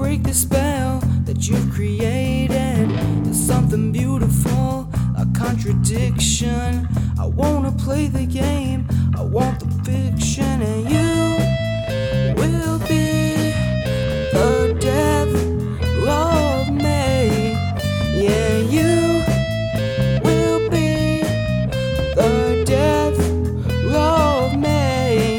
break the spell that you've created. There's something beautiful, a contradiction. I wanna play the game, I want the fiction, and you will be the death of me. Yeah, you will be the death of me.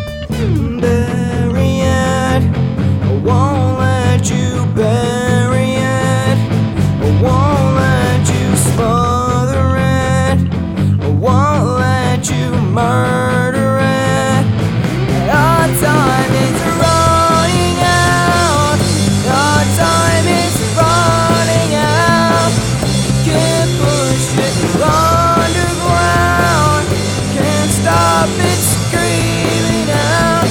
Bury it, I won't let you bury it. I won't let you smother it. I won't let you murder it. Our time is running out. Our time is running out. Can't push it underground. Can't stop it screaming out.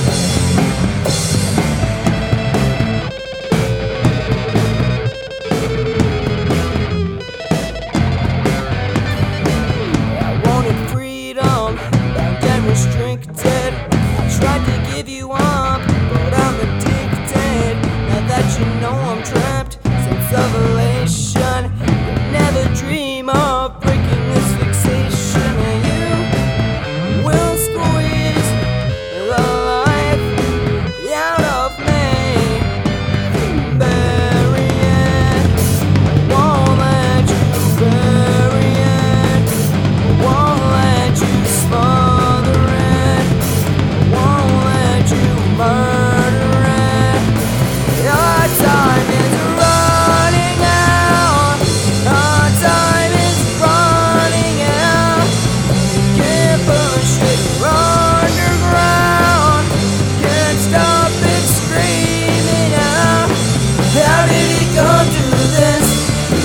Restricted. I tried to give you up, but I'm addicted. Now that you know I'm trapped, sense of elation. You'll never dream of breaking this fixation, and you will squeeze the life out of me. Bury it, I won't let you bury it. I won't let you smother it. Murder it. Our time is running out. Our time is running out. Can't push it underground. Can't stop it screaming out. How did it come to this?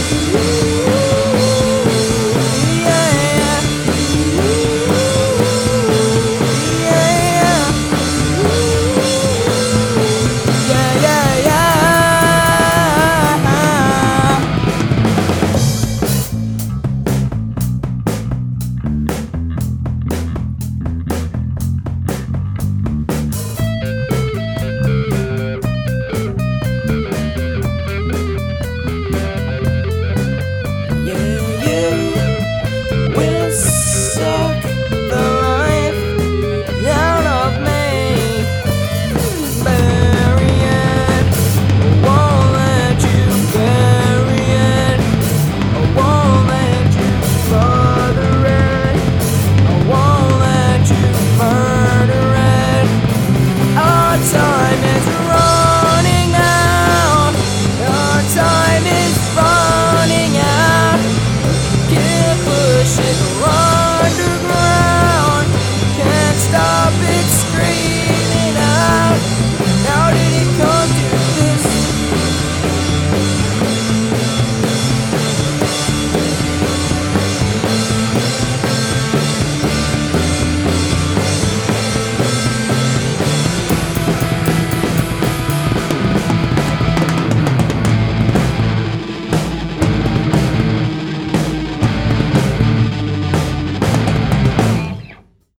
Suck the life out of me. Bury it, I won't let you bury it. I won't let you smother it. I won't let you murder it. Our time is